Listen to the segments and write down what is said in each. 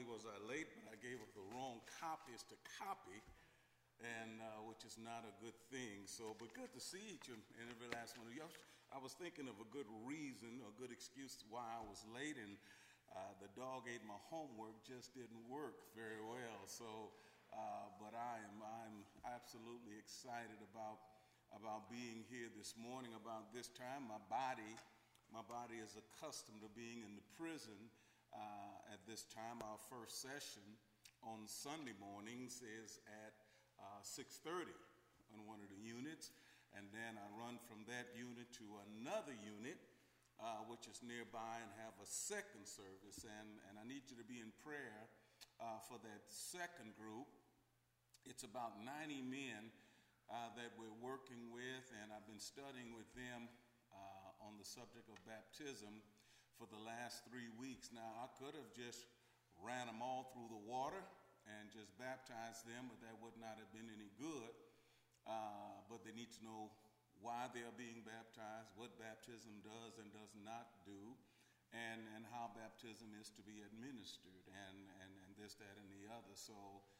was I late, but I gave up the wrong copies to copy, and which is not a good thing. So, but good to see each and every last one of you. I was thinking of a good reason, a good excuse why I was late, and the dog ate my homework, just didn't work very well. So, but I'm absolutely excited about being here this morning. About this time, my body is accustomed to being in the prison at this time. Our first session on Sunday mornings is at 6:30 on one of the units, and then I run from that unit to another unit, which is nearby, and have a second service. And I need you to be in prayer for that second group. It's about 90 men that we're working with, and I've been studying with them on the subject of baptism for the last 3 weeks. Now, I could have just ran them all through the water and just baptized them, but that would not have been any good. But they need to know why they are being baptized, what baptism does and does not do, and how baptism is to be administered, and this, that, and the other. So,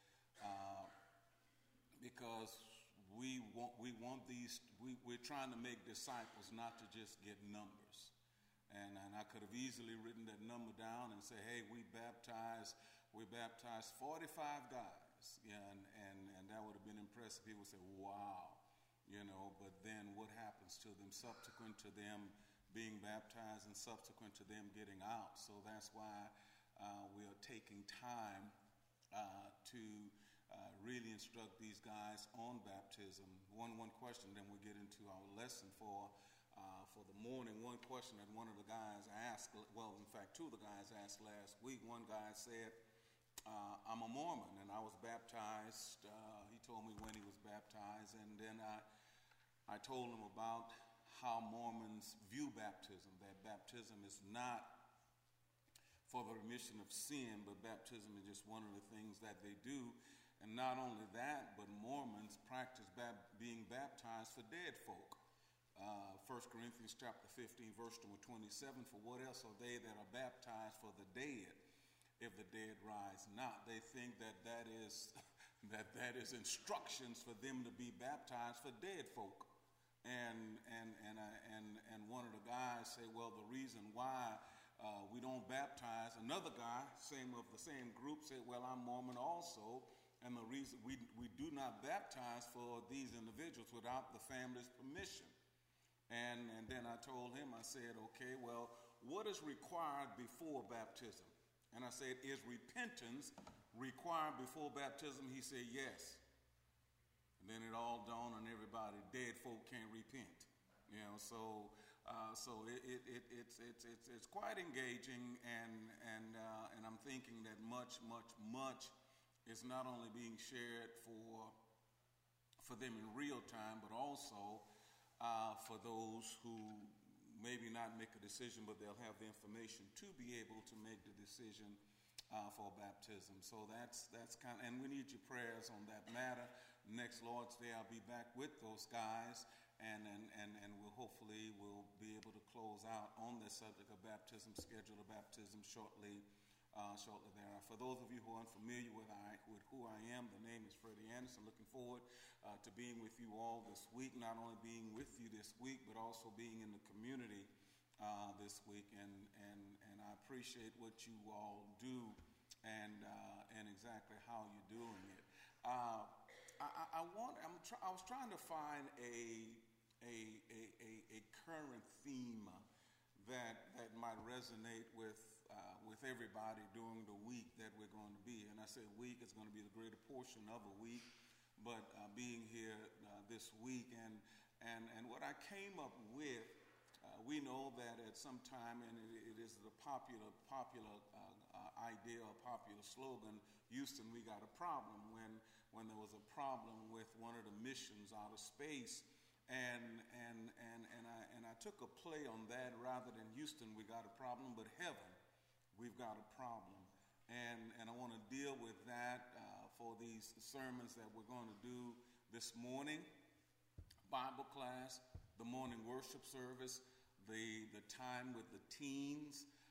because we're trying to make disciples, not to just get numbers. And I could have easily written that number down and say, hey, we baptized 45 guys. Yeah, and that would have been impressive. People would say, wow, but then what happens to them subsequent to them being baptized and subsequent to them getting out? So that's why we are taking time to really instruct these guys on baptism. One question, then we'll get into our lesson for the morning. One question that one of the guys asked, well, in fact, two of the guys asked last week. One guy said, I'm a Mormon, and I was baptized. He told me when he was baptized, and then I told him about how Mormons view baptism, that baptism is not for the remission of sin, but baptism is just one of the things that they do. And not only that, but Mormons practice being baptized for dead folk. 1 Corinthians chapter 15, verse number 27, for what else are they that are baptized for the dead, if the dead rise not? They think that is instructions for them to be baptized for dead folk. And one of the guys said, well, the reason why we don't baptize, another guy, of the same group, said, well, I'm Mormon also, and the reason we do not baptize for these individuals without the family's permission. And then I told him, I said, okay, well, what is required before baptism? And I said, is repentance required before baptism? He said, yes. And then it all dawned on everybody, dead folk can't repent. So it's quite engaging, and I'm thinking that much is not only being shared for them in real time, but also for those who maybe not make a decision, but they'll have the information to be able to make the decision for baptism. So that's kind of, and we need your prayers on that matter. Next Lord's Day, I'll be back with those guys, and we'll hopefully be able to close out on this subject of baptism, schedule of baptism shortly thereafter. For those of you who are unfamiliar with who I am, the name is Freddie Anderson. Looking forward to being with you all this week, not only being with you this week, but also being in the community this week. And I appreciate what you all do and exactly how you're doing it. I was trying to find a current theme that might resonate with everybody during the week that we're going to be. And I say week, it's going to be the greater portion of a week, but being here this week, and what I came up with, we know that at some time, and it is the popular idea or popular slogan, Houston, we got a problem, when there was a problem with one of the missions out of space. And I took a play on that. Rather than Houston, we got a problem, but heaven, we've got a problem. And I want to deal with that for these sermons that we're going to do this morning. Bible class, the morning worship service, the time with the teens,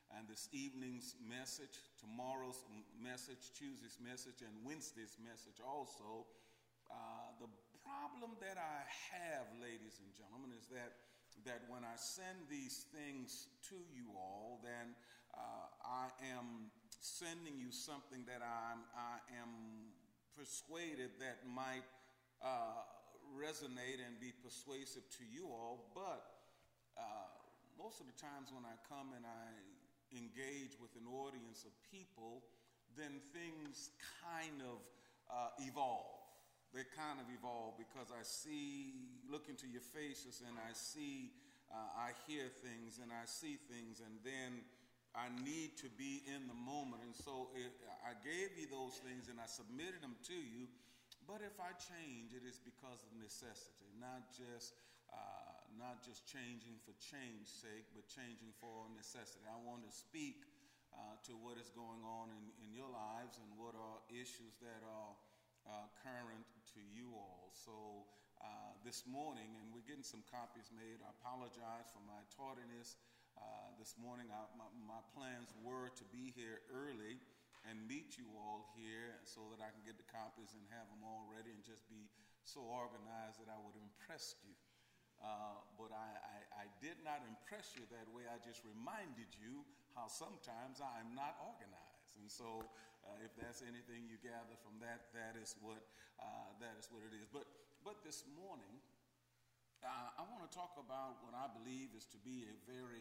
and this evening's message, tomorrow's message, Tuesday's message, and Wednesday's message also. The problem that I have, ladies and gentlemen, is that when I send these things to you all, then I am sending you something that I am persuaded that might resonate and be persuasive to you all, but most of the times when I come and I engage with an audience of people, then things kind of evolve. They kind of evolve because I look into your faces, and I hear things, and I see things, and then I need to be in the moment. And so I gave you those things and I submitted them to you. But if I change, it is because of necessity, not just changing for change's sake, but changing for necessity. I want to speak to what is going on in your lives and what are issues that are current to you all. So this morning, and we're getting some copies made. I apologize for my tardiness. This morning, my plans were to be here early and meet you all here so that I can get the copies and have them all ready and just be so organized that I would impress you. But I did not impress you that way. I just reminded you how sometimes I am not organized. And so if that's anything you gather from that, that is what it is. But this morning, I want to talk about what I believe is to be a very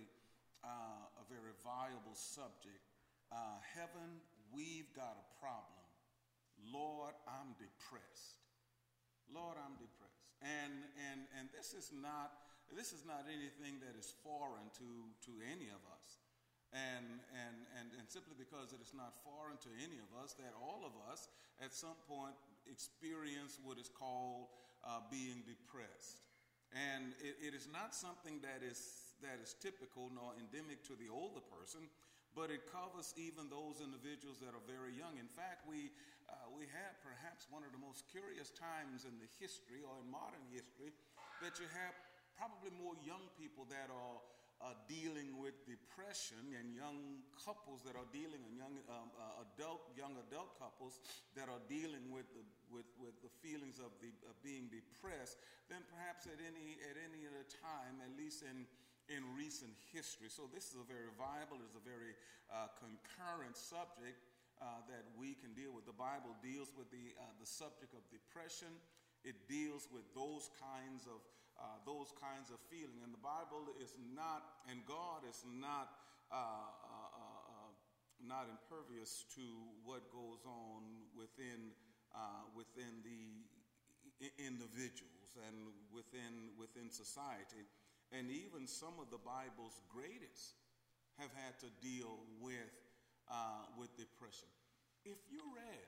viable subject. Heaven, we've got a problem. Lord, I'm depressed. Lord, I'm depressed. And this is not anything that is foreign to any of us. And simply because it is not foreign to any of us, that all of us at some point experience what is called being depressed. And it is not something that is typical nor endemic to the older person, but it covers even those individuals that are very young. In fact, we have perhaps one of the most curious times in the history or in modern history that you have probably more young people that are dealing with depression, and young couples that are dealing, and young adult couples that are dealing with the feelings of being depressed than perhaps at any other time, at least in recent history. So this is a very viable, it's a very concurrent subject that we can deal with. The Bible deals with the subject of depression. It deals with those kinds of feeling, and the Bible is not, and God is not impervious to what goes on within the individuals and within society. And even some of the Bible's greatest have had to deal with depression. If you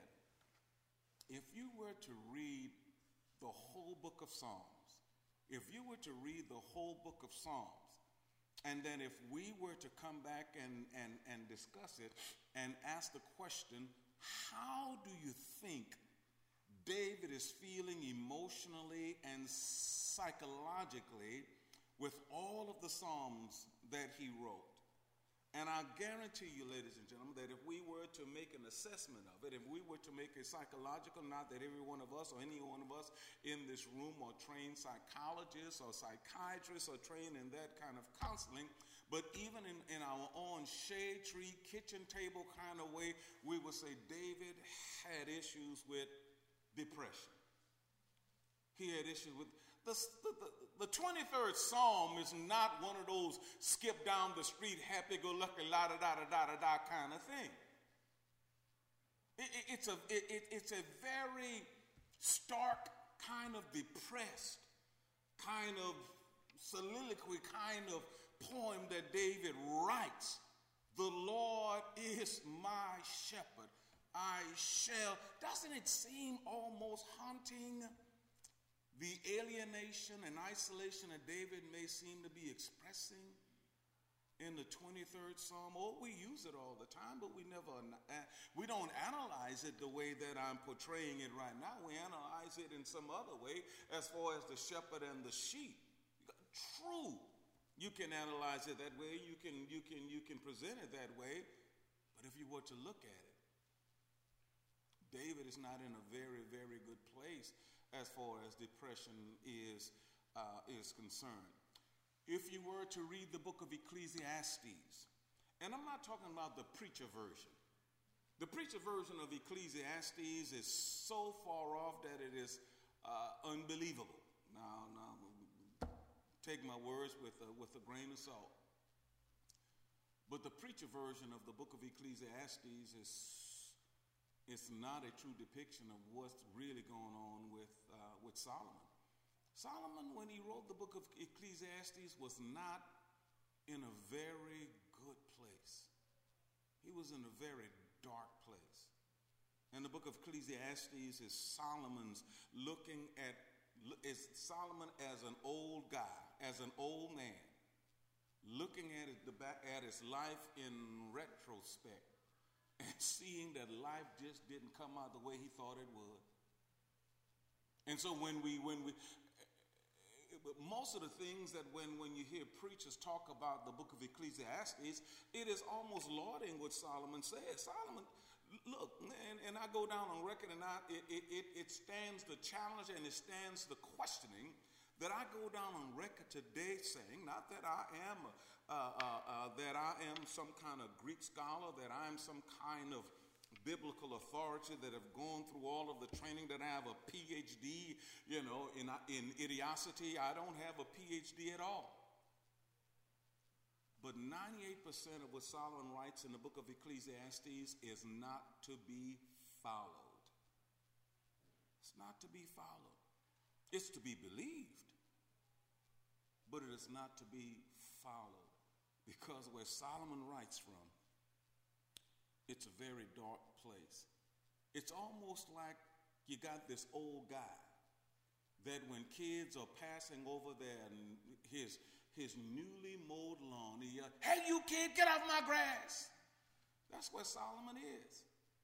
were to read the whole book of Psalms, if you were to read the whole book of Psalms, and then if we were to come back and discuss it and ask the question, how do you think David is feeling emotionally and psychologically with all of the Psalms that he wrote? And I guarantee you, ladies and gentlemen, that if we were to make an assessment of it, if we were to make a psychological, not that every one of us or any one of us in this room are trained psychologists or psychiatrists or trained in that kind of counseling, but even in our own shade tree, kitchen table kind of way, we would say David had issues with depression. He had issues with the 23rd Psalm is not one of those skip down the street, happy-go-lucky, la-da-da-da-da-da kind of thing. It's a very stark, kind of depressed, kind of soliloquy, kind of poem that David writes. The Lord is my shepherd. I shall. Doesn't it seem almost haunting? The alienation and isolation that David may seem to be expressing in the 23rd Psalm. Oh, we use it all the time, but we don't analyze it the way that I'm portraying it right now. We analyze it in some other way as far as the shepherd and the sheep. True, You can analyze it that way. You can present it that way. But if you were to look at it, David is not in a very, very good place as far as depression is concerned. If you were to read the book of Ecclesiastes, and I'm not talking about the preacher version. The preacher version of Ecclesiastes is so far off that it is unbelievable. Now, take my words with a grain of salt. But the preacher version of the book of Ecclesiastes is not a true depiction of what's really going on with Solomon. Solomon, when he wrote the book of Ecclesiastes, was not in a very good place. He was in a very dark place. And the book of Ecclesiastes is Solomon as an old guy, as an old man, looking at his life in retrospect and seeing that life just didn't come out the way he thought it would. And so when we most of the things that when you hear preachers talk about the book of Ecclesiastes, it is almost lauding what Solomon says. Solomon, look, and I go down on record, and it stands the challenge and it stands the questioning that I go down on record today saying, not that I am some kind of Greek scholar, that I am some kind of biblical authority, that have gone through all of the training, that I have a PhD, in idiocy. I don't have a PhD at all. But 98% of what Solomon writes in the book of Ecclesiastes is not to be followed. It's not to be followed. It's to be believed, but it is not to be followed, because where Solomon writes from, it's a very dark place. It's almost like you got this old guy that when kids are passing over his newly mowed lawn, he yells, "Hey, you kid, get off my grass!" That's where Solomon is.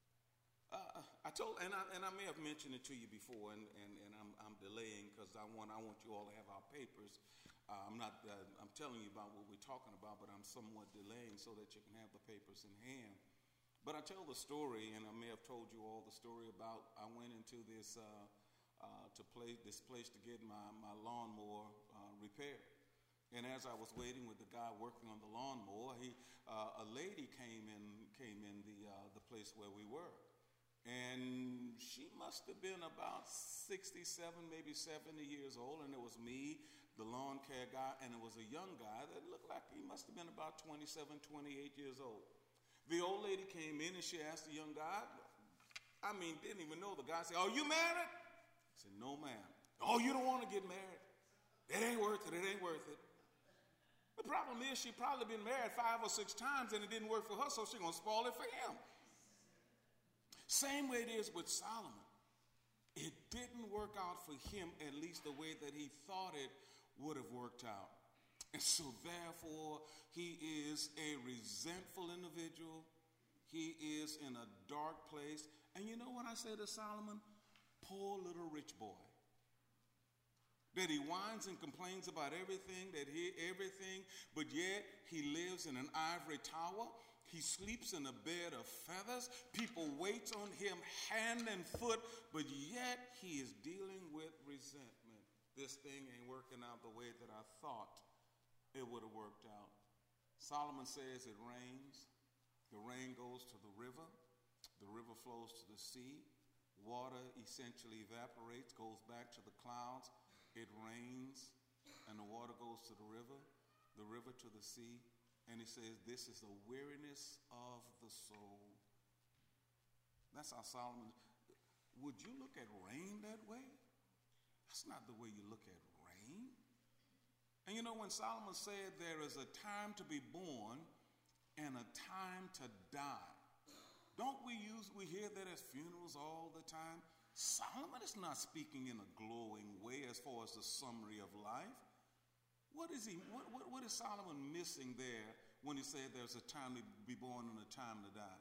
I may have mentioned it to you before, and I'm delaying because I want you all to have our papers. I'm telling you about what we're talking about, but I'm somewhat delaying so that you can have the papers in hand. But I tell the story, and I may have told you all the story about I went into this place to get my lawnmower repaired. And as I was waiting with the guy working on the lawnmower, a lady came in the place where we were. And she must have been about 67, maybe 70 years old. And it was me, the lawn care guy, and it was a young guy that looked like he must have been about 27, 28 years old. The old lady came in and she asked the young guy, didn't even know the guy, said, "Are you married?" He said, "No, ma'am." "Oh, you don't want to get married? It ain't worth it. It ain't worth it." The problem is she probably been married 5 or 6 times and it didn't work for her, so she's going to spoil it for him. Same way it is with Solomon. It didn't work out for him, at least the way that he thought it would have worked out. And so therefore, he is a resentful individual. He is in a dark place. And you know what I say to Solomon? Poor little rich boy. That he whines and complains about everything, but yet he lives in an ivory tower. He sleeps in a bed of feathers. People wait on him hand and foot, but yet he is dealing with resentment. This thing ain't working out the way that I thought it would have worked out. Solomon says it rains. The rain goes to the river. The river flows to the sea. Water essentially evaporates, goes back to the clouds. It rains, and the water goes to the river to the sea. And he says, this is the weariness of the soul. That's how Solomon, would you look at rain that way? That's not the way you look at rain. And you know, when Solomon said there is a time to be born and a time to die, don't we hear that as funerals all the time? Solomon is not speaking in a glowing way as far as the summary of life. What is Solomon missing there when he said there's a time to be born and a time to die?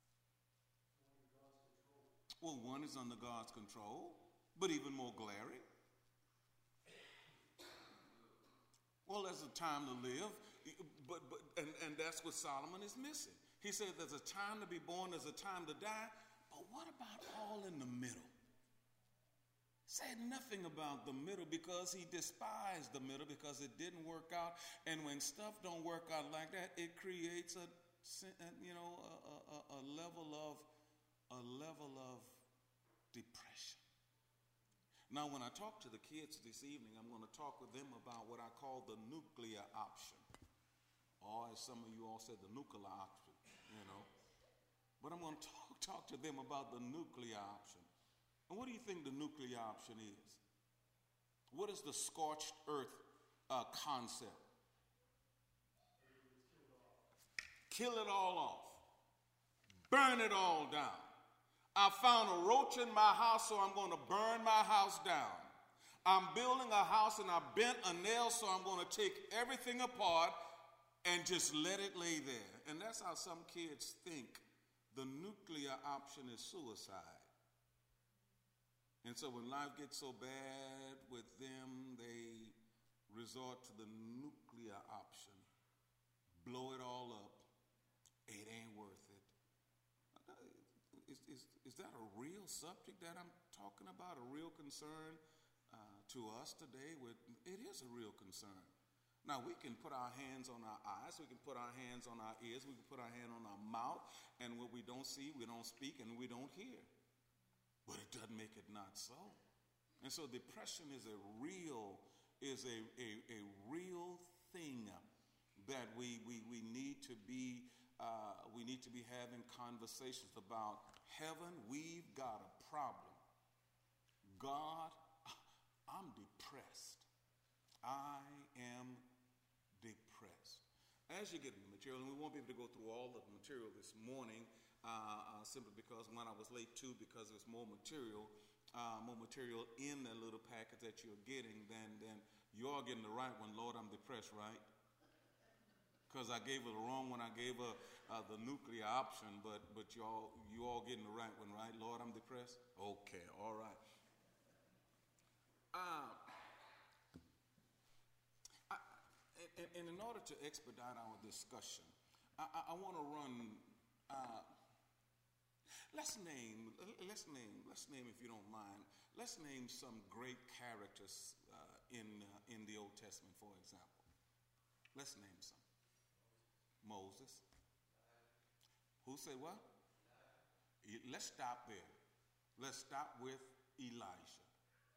Well, one is under God's control, but even more glaring. Well, there's a time to live, and that's what Solomon is missing. He said there's a time to be born, there's a time to die, but what about all in the middle? Said nothing about the middle because he despised the middle because it didn't work out. And when stuff don't work out like that, it creates a level of depression. Now, when I talk to the kids this evening, I'm going to talk with them about what I call the nuclear option, or as some of you all said, the nuclear option. But I'm going to talk to them about the nuclear option. And what do you think the nuclear option is? What is the scorched earth concept? Kill it all off. Burn it all down. I found a roach in my house, so I'm going to burn my house down. I'm building a house and I bent a nail, so I'm going to take everything apart and just let it lay there. And that's how some kids think the nuclear option is suicide. And so when life gets so bad with them, they resort to the nuclear option. Blow it all up. It ain't worth it. Is that a real subject that I'm talking about, a real concern to us today? It is a real concern. Now, we can put our hands on our eyes, we can put our hands on our ears, we can put our hand on our mouth, and what we don't see, we don't speak, and we don't hear. But it doesn't make it not so. And so depression is a real thing that we need to be having conversations about. Heaven, we've got a problem. God, I'm depressed. I am depressed. As you get the material, and we won't be able to go through all of the material this morning, simply because one, I was late, two, because there's more material in that little package that you're getting than you are getting the right one. Lord, I'm depressed, right? Because I gave her the wrong one. I gave her the nuclear option, but you all getting the right one, right? Lord, I'm depressed? Okay, all right. And in order to expedite our discussion, I want to run. Let's name, if you don't mind. Let's name some great characters in the Old Testament, for example. Let's name some. Moses. Who said what? Let's stop there. Let's stop with Elijah.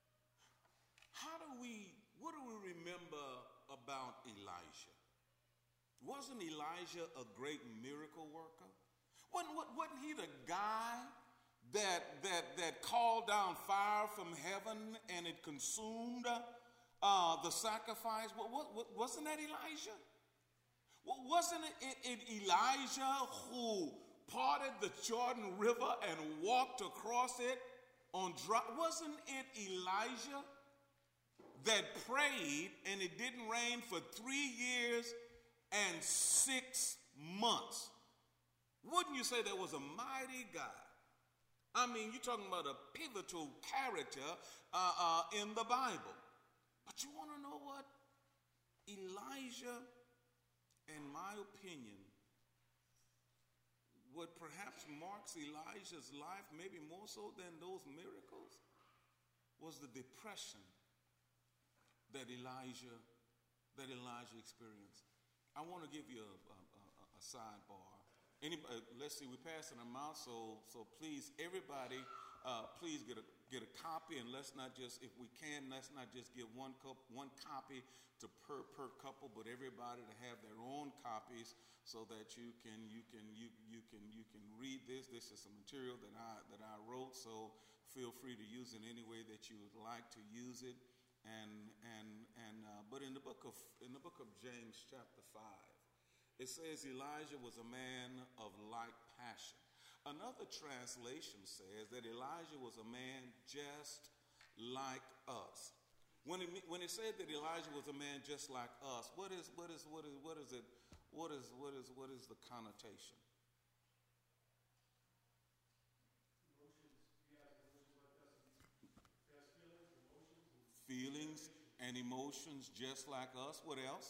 What do we remember about Elijah? Wasn't Elijah a great miracle worker? Wasn't he the guy that called down fire from heaven and it consumed the sacrifice? Wasn't that Elijah? Wasn't it Elijah who parted the Jordan River and walked across it on dry? Wasn't it Elijah that prayed and it didn't rain for 3 years and 6 months? Wouldn't you say that was a mighty guy? I mean, you're talking about a pivotal character in the Bible. But you want to know what? Elijah, in my opinion, what perhaps marks Elijah's life, maybe more so than those miracles, was the depression that Elijah experienced. I want to give you a sidebar. Anybody, let's see, we're passing them out, so please, everybody, please get a copy, and let's not just give one copy to per couple, but everybody to have their own copies so that you can read this. This is some material that I wrote, so feel free to use it any way that you would like to use it. But in the book of James chapter 5, it says Elijah was a man of like passion. Another translation says that Elijah was a man just like us. When it said that Elijah was a man just like us, what is the connotation? Feelings, and and emotions just like us. What else?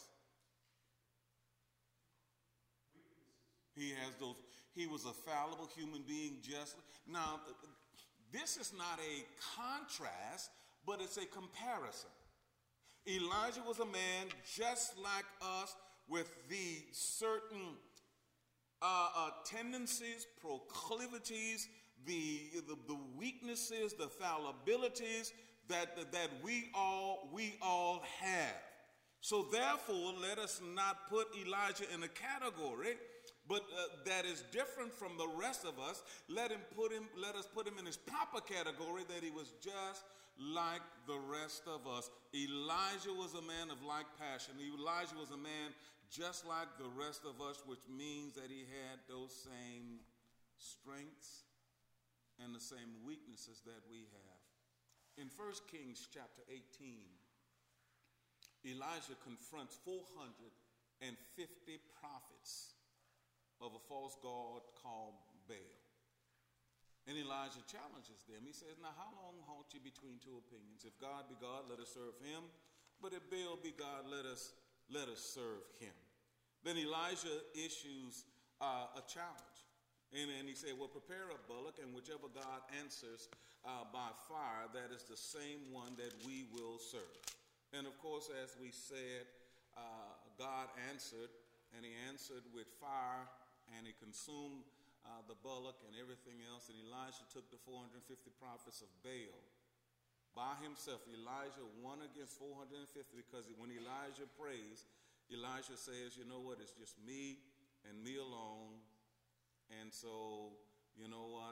He has those. He was a fallible human being just. Now, this is not a contrast, but it's a comparison. Elijah was a man just like us with the certain tendencies, proclivities, the weaknesses, the fallibilities that we all have. So therefore, let us not put Elijah in a category, but that is different from the rest of us. Let us put him in his proper category, that he was just like the rest of us. Elijah was a man of like passion. Elijah was a man just like the rest of us, which means that he had those same strengths and the same weaknesses that we have. In 1 Kings chapter 18, Elijah confronts 450 prophets of a false god called Baal. And Elijah challenges them. He says, now how long halt you between two opinions? If God be God, let us serve him. But if Baal be God, let us serve him. Then Elijah issues a challenge. And he said, well, prepare a bullock, and whichever God answers by fire, that is the same one that we will serve. And of course, as we said, God answered, and he answered with fire, and he consumed the bullock and everything else. And Elijah took the 450 prophets of Baal by himself. Elijah won against 450 because when Elijah prays, Elijah says, you know what, it's just me and me alone. And so, you know what,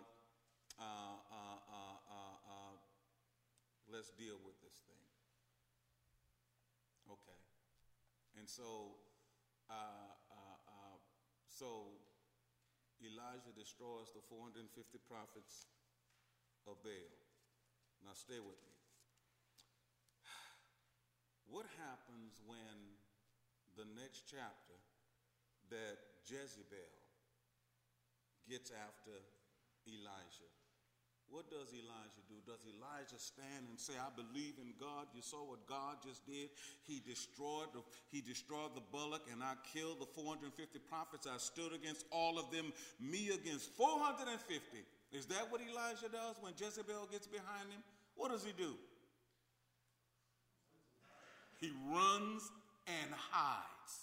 let's deal with this thing. Okay. And so Elijah destroys the 450 prophets of Baal. Now stay with me. What happens when the next chapter that Jezebel gets after Elijah? What does Elijah do? Does Elijah stand and say, I believe in God? You saw what God just did. He destroyed the bullock, and I killed the 450 prophets. I stood against all of them, me against 450. Is that what Elijah does when Jezebel gets behind him? What does he do? He runs and hides.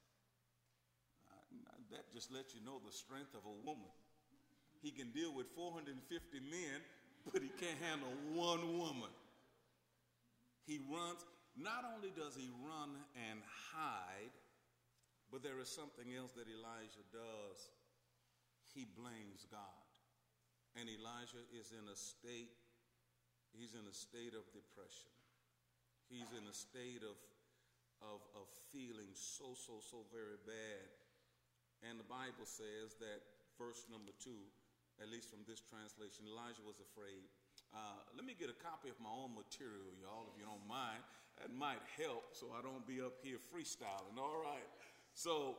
That just lets you know the strength of a woman. He can deal with 450 men, but he can't handle one woman. He runs. Not only does he run and hide, but there is something else that Elijah does. He blames God. And Elijah is in a state, he's in a state of depression. He's in a state of feeling so very bad. And the Bible says that verse number 2, at least from this translation, Elijah was afraid. Let me get a copy of my own material, y'all, if you don't mind. That might help so I don't be up here freestyling, all right? So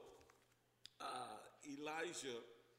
Elijah,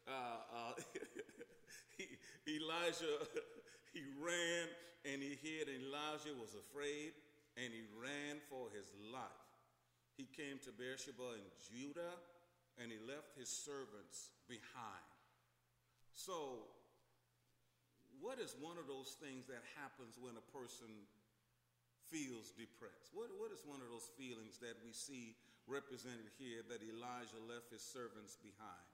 he ran and he hid, and Elijah was afraid, and he ran for his life. He came to Beersheba in Judah, and he left his servants behind. So, what is one of those things that happens when a person feels depressed? What is one of those feelings that we see represented here that Elijah left his servants behind?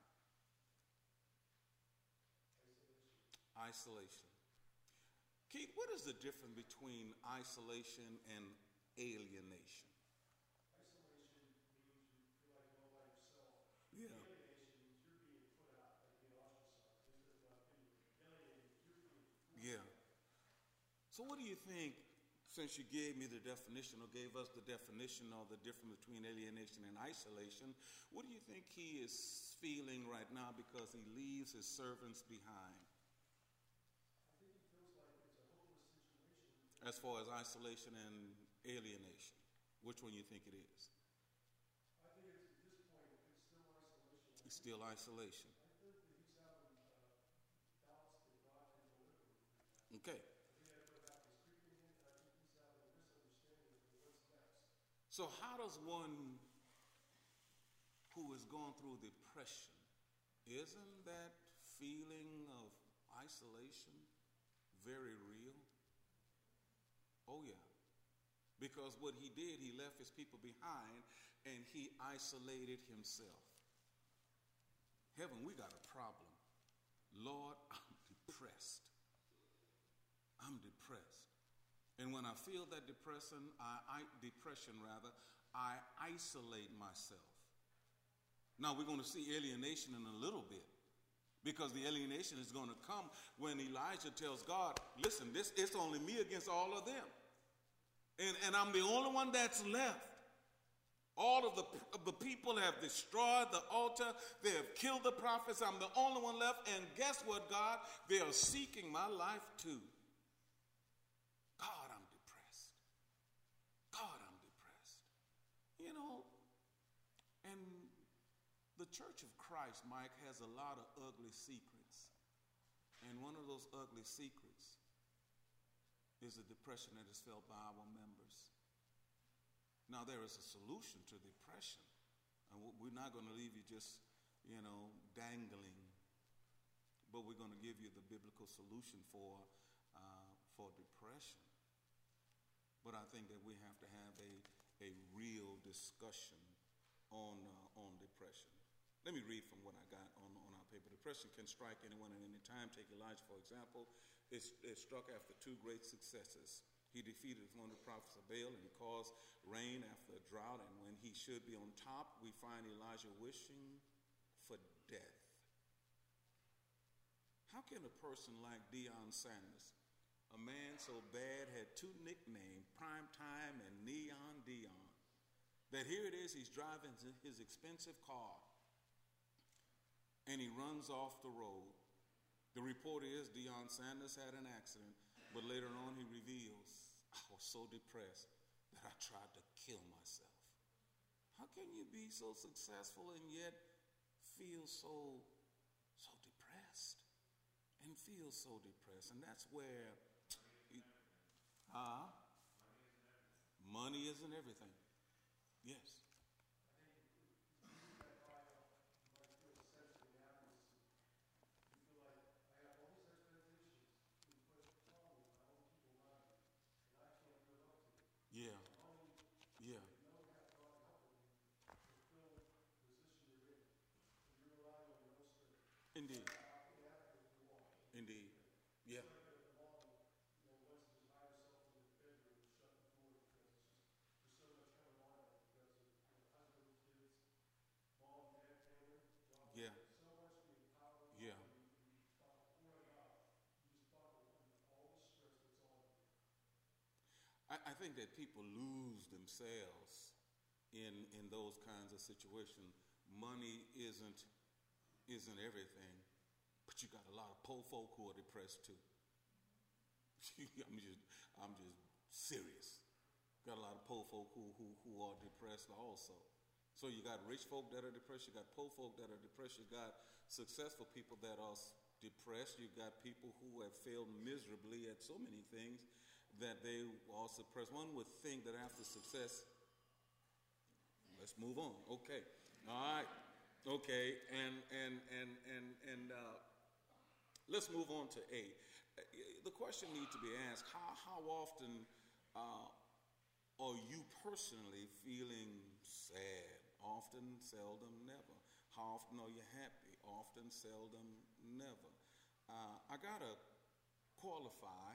Isolation. Keith, what is the difference between isolation and alienation? Isolation means you feel like you're all by yourself. Yeah. Alienation means you're being put out, like being ostracized. Instead of being alienated, you're being forced. Yeah. So what do you think, since you gave me the definition or gave us the definition of the difference between alienation and isolation, what do you think he is feeling right now because he leaves his servants behind? I think he feels like it's a hopeless situation. As far as isolation and alienation, which one you think it is? I think it's, at this point, it's still isolation. It's still isolation. I think that he's having doubts that God can deliver him from that. Okay. I think that perhaps he's creeping in, and I think he's having a misunderstanding of what's next. So how does one who has gone through depression, isn't that feeling of isolation very real? Oh yeah. Because what he did, he left his people behind and he isolated himself. Heaven, we got a problem. Lord, I'm depressed. I'm depressed. And when I feel that depression, I isolate myself. Now we're going to see alienation in a little bit, because the alienation is going to come when Elijah tells God, listen, it's only me against all of them. And I'm the only one that's left. All of the people have destroyed the altar. They have killed the prophets. I'm the only one left. And guess what, God? They are seeking my life too. God, I'm depressed. God, I'm depressed. You know, and the Church of Christ, Mike, has a lot of ugly secrets. And one of those ugly secrets is the depression that is felt by our members. Now, there is a solution to depression. And we're not going to leave you just, dangling. But we're going to give you the biblical solution for depression. But I think that we have to have a real discussion on depression. Let me read from what I got on our paper. Depression can strike anyone at any time. Take Elijah, for example. It struck after two great successes. He defeated one of the prophets of Baal, and he caused rain after a drought. And when he should be on top, we find Elijah wishing for death. How can a person like Deion Sanders, a man so bad, had two nicknames, Prime Time and Neon Dion, that here it is, he's driving his expensive car, and he runs off the road. The report is Deion Sanders had an accident, but later on he reveals, I was so depressed that I tried to kill myself. How can you be so successful and yet feel so depressed? And feel so depressed. And that's where money isn't everything. Yes. Yeah. Yeah. Indeed. Indeed. Yeah. Yeah. Yeah. I think that people lose themselves in those kinds of situations. Money isn't everything, but you got a lot of poor folk who are depressed too. I'm just serious. Got a lot of poor folk who are depressed also. So you got rich folk that are depressed. You got poor folk that are depressed. You got successful people that are depressed. You got people who have failed miserably at so many things that they are suppressed. One would think that after success, let's move on. Okay, all right, okay, and let's move on to A. The question needs to be asked: How often are you personally feeling sad? Often, seldom, never. How often are you happy? Often, seldom, never. I gotta qualify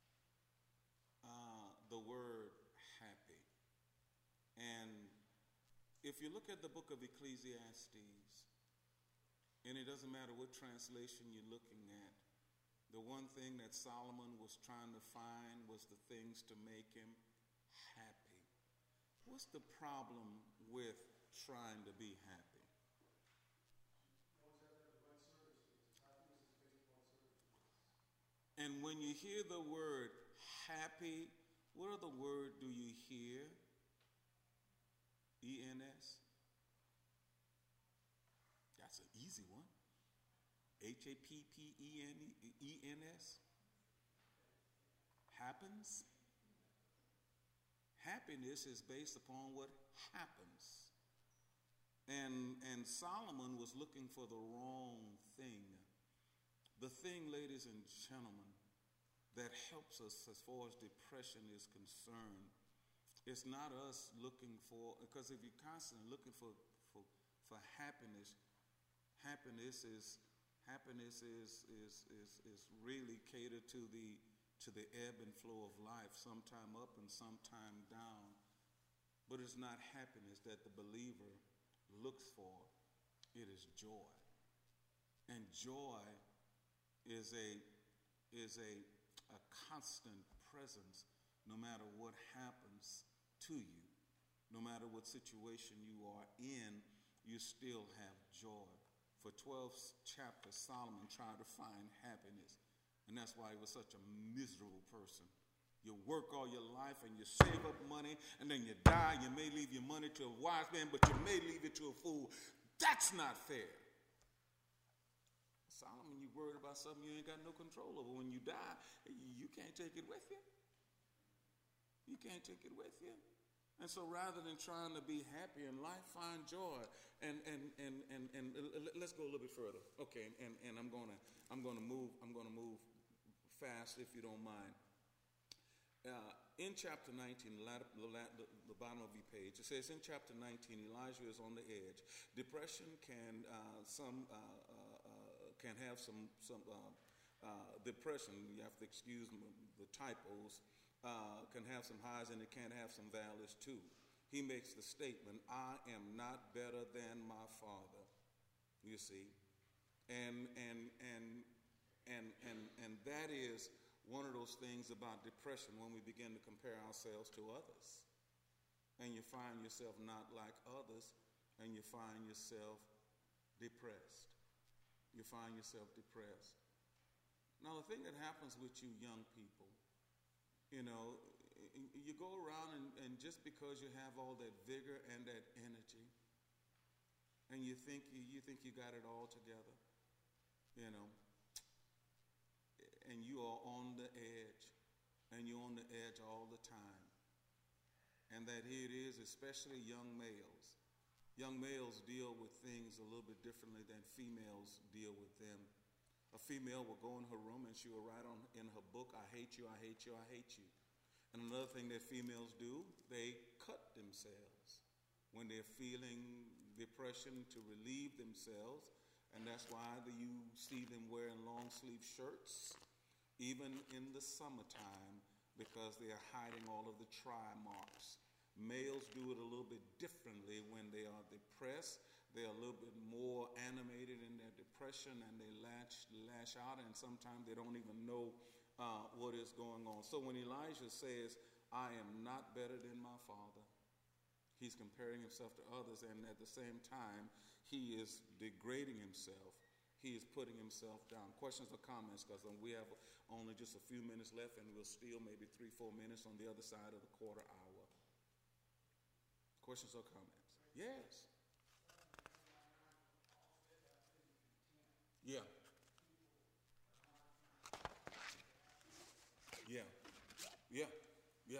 the word happy. And if you look at the book of Ecclesiastes, and it doesn't matter what translation you're looking at, the one thing that Solomon was trying to find was the things to make him happy. What's the problem with trying to be happy? And when you hear the word happy, what other word do you hear? E-N-S? That's an easy one. H-A-P-P-E-N-E-N-S? Happens? Happiness is based upon what happens. And Solomon was looking for the wrong thing. The thing, ladies and gentlemen, that helps us as far as depression is concerned, it's not us looking for, because if you're constantly looking for happiness, happiness is really catered to the ebb and flow of life, sometime up and sometime down. But it's not happiness that the believer looks for. It is joy. And joy is a constant presence no matter what happens to you. No matter what situation you are in, you still have joy. For 12 chapters, Solomon tried to find happiness. And that's why he was such a miserable person. You work all your life and you save up money, and then you die. You may leave your money to a wise man, but you may leave it to a fool. That's not fair. Solomon, you worried about something you ain't got no control over. When you die, you can't take it with you. You can't take it with you. And so rather than trying to be happy in life, find joy. And let's go a little bit further. Okay, and I'm gonna move fast if you don't mind. In chapter 19, the bottom of your page, it says in chapter 19, Elijah is on the edge. Depression can have some depression. You have to excuse the typos. Can have some highs and it can have some valleys too. He makes the statement, "I am not better than my father." You see, and that is one of those things about depression when we begin to compare ourselves to others, and you find yourself not like others, and you find yourself depressed. You find yourself depressed. Now, the thing that happens with you young people, you know, you go around and just because you have all that vigor and that energy, and you think you got it all together, you know, and you are on the edge, and you're on the edge all the time. And that here it is, especially young males. Young males deal with things a little bit differently than females deal with them. A female will go in her room and she will write in her book, "I hate you, I hate you, I hate you." And another thing that females do, they cut themselves when they're feeling depression to relieve themselves. And that's why you see them wearing long sleeve shirts, even in the summertime, because they're hiding all of the try marks. Males do it a little bit differently when they are depressed. They're a little bit more animated in their depression, and they lash out, and sometimes they don't even know what is going on. So when Elijah says, "I am not better than my father," he's comparing himself to others, and at the same time, he is degrading himself. He is putting himself down. Questions or comments? Because we have only just a few minutes left, and we'll steal maybe 3-4 minutes on the other side of the quarter hour. Questions or comments? Yes. Yeah. Yeah. Yeah. Yeah.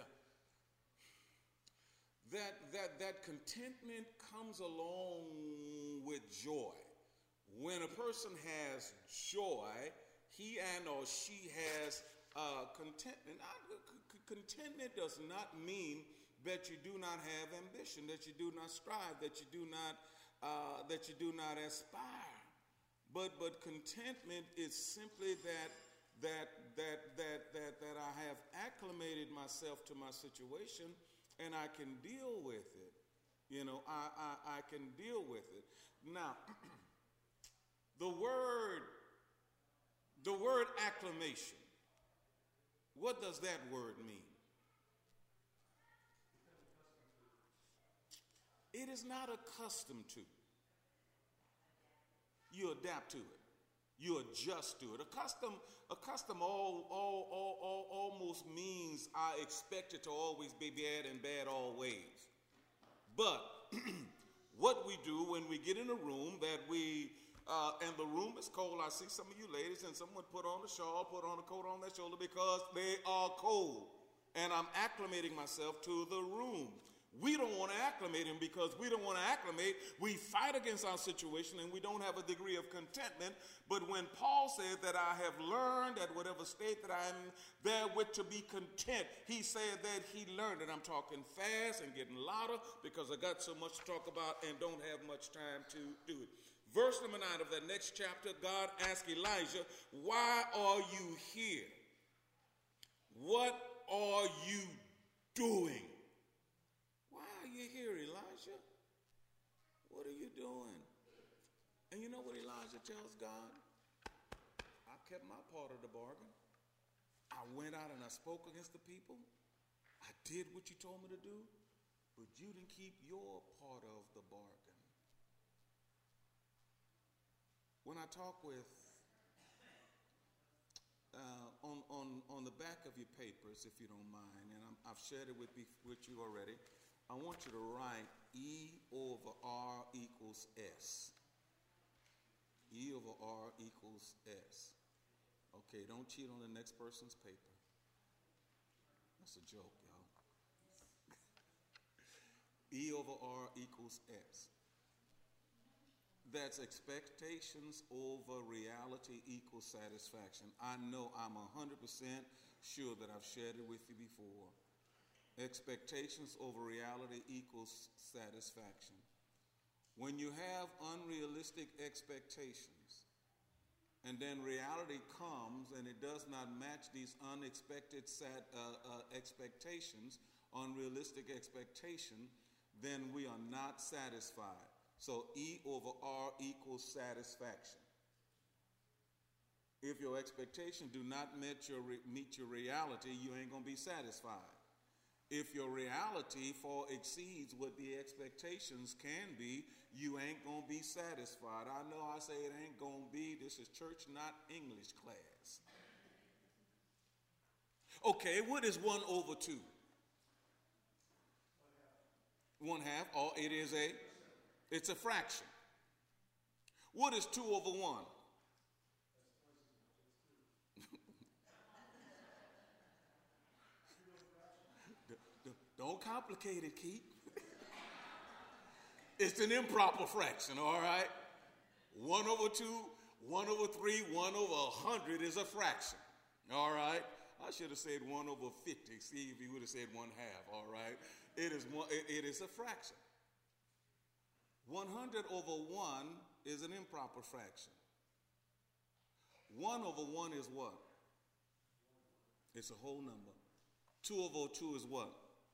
That contentment comes along with joy. When a person has joy, he and or she has contentment. Contentment does not mean that you do not have ambition, that you do not strive, that you do not aspire. But contentment is simply that I have acclimated myself to my situation and I can deal with it. You know, I can deal with it. Now, the word acclamation, what does that word mean? It is not accustomed to. You adapt to it. You adjust to it. Accustomed almost means I expect it to always be bad and bad always. But what we do when we get in a room and the room is cold, I see some of you ladies and someone put on a shawl, put on a coat on their shoulder because they are cold. and I'm acclimating myself to the room. We don't want to acclimate him because we don't want to acclimate. We fight against our situation and we don't have a degree of contentment. But when Paul said that I have learned at whatever state that I am therewith to be content, he said that he learned it. I'm talking fast and getting louder because I got so much to talk about and don't have much time to do it. Verse number 9 of that next chapter, God asked Elijah, why are you here? What are you doing? Why are you here, Elijah? What are you doing? And you know what Elijah tells God? I kept my part of the bargain. I went out and I spoke against the people. I did what you told me to do, but you didn't keep your part of the bargain. When I talk with, on the back of your papers, if you don't mind, and I've shared it with you already, I want you to write E over R equals S. E over R equals S. Okay, don't cheat on the next person's paper. That's a joke, y'all. E over R equals S. That's expectations over reality equals satisfaction. I know I'm 100% sure that I've shared it with you before. Expectations over reality equals satisfaction. When you have unrealistic expectations and then reality comes and it does not match these unexpected expectations, unrealistic expectation, then we are not satisfied. So E over R equals satisfaction. If your expectations do not meet your reality, you ain't going to be satisfied. If your reality far exceeds what the expectations can be, you ain't going to be satisfied. I know I say it ain't going to be. This is church, not English class. Okay, what is 1 over 2? 1/2. Oh, it's a fraction. What is 2 over 1? Don't complicate it, Keith. It's an improper fraction, all right? 1 over 2, 1 over 3, 1 over 100 is a fraction, all right? I should have said 1 over 50. See if he would have said 1/2, all right? It is a fraction. 100 over 1 is an improper fraction. 1 over 1 is what? It's a whole number. 2 over 2 is what?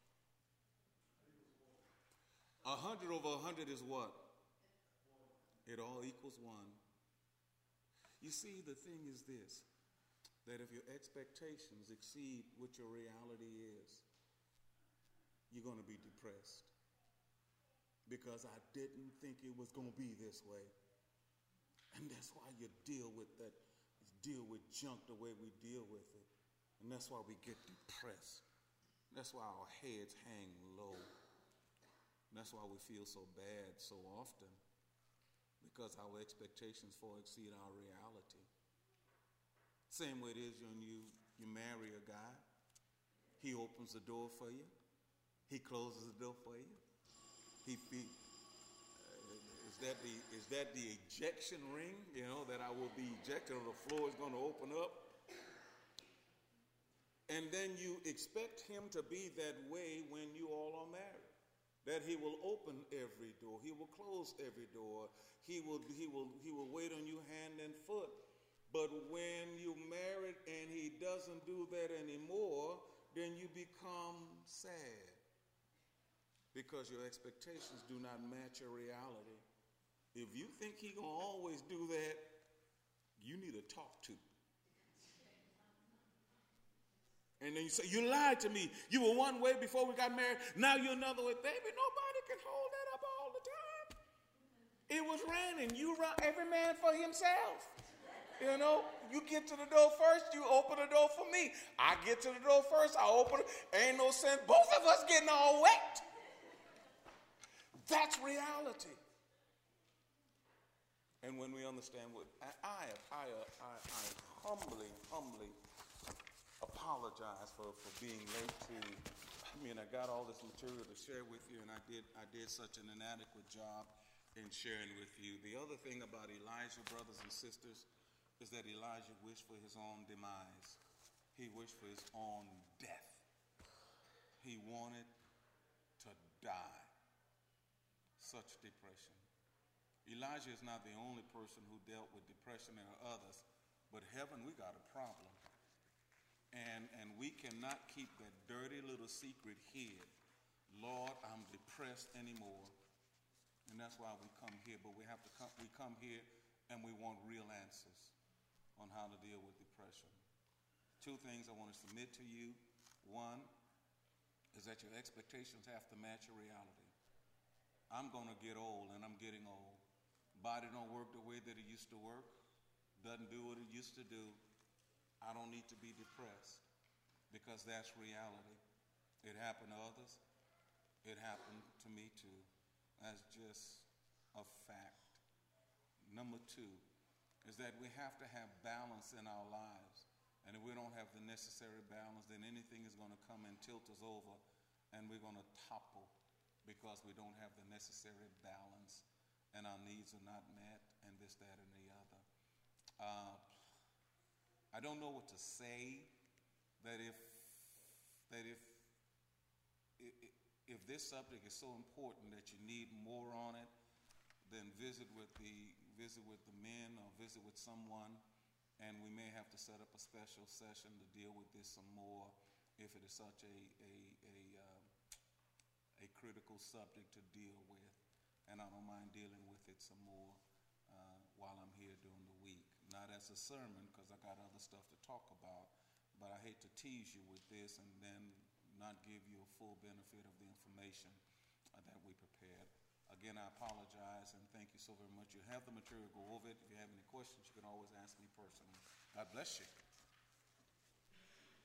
100 over 100 is what? It all equals 1. You see, the thing is this, that if your expectations exceed what your reality is, you're going to be depressed. Because I didn't think it was going to be this way. And that's why you deal with junk the way we deal with it. And that's why we get depressed. That's why our heads hang low. And that's why we feel so bad so often. Because our expectations far exceed our reality. Same way it is when you marry a guy. He opens the door for you. He closes the door for you. Is that the ejection ring, that I will be ejected or the floor is going to open up? And then you expect him to be that way when you all are married. That he will open every door. He will close every door. He will wait on you hand and foot. But when you're married and he doesn't do that anymore, then you become sad. Because your expectations do not match your reality. If you think he's going to always do that, you need to talk to. And then you say, you lied to me. You were one way before we got married. Now you're another way. Baby, nobody can hold that up all the time. It was raining. You run every man for himself. You get to the door first, you open the door for me. I get to the door first, I open it. Ain't no sense both of us getting all wet. That's reality. And when we understand what I humbly apologize for being late to, I got all this material to share with you, and I did such an inadequate job in sharing with you. The other thing about Elijah, brothers and sisters, is that Elijah wished for his own demise. He wished for his own death. He wanted to die. Such depression. Elijah is not the only person who dealt with depression. There are others. But heaven, we got a problem. And we cannot keep that dirty little secret hid. Lord, I'm depressed anymore. And that's why we come here. But we come here and we want real answers on how to deal with depression. Two things I want to submit to you. One is that your expectations have to match your reality. I'm going to get old, and I'm getting old. Body don't work the way that it used to work. Doesn't do what it used to do. I don't need to be depressed because that's reality. It happened to others. It happened to me too. That's just a fact. Number two is that we have to have balance in our lives. And if we don't have the necessary balance, then anything is going to come and tilt us over, and we're going to topple because we don't have the necessary balance, and our needs are not met, and this, that, and the other. I don't know what to say. That if this subject is so important that you need more on it, then visit with the men or visit with someone, and we may have to set up a special session to deal with this some more if it is such a critical subject to deal with. And I don't mind dealing with it some more while I'm here during the week. Not as a sermon, because I got other stuff to talk about, but I hate to tease you with this and then not give you a full benefit of the information that we prepared. Again, I apologize and thank you so very much. You have the material, go over it. If you have any questions, you can always ask me personally. God bless you.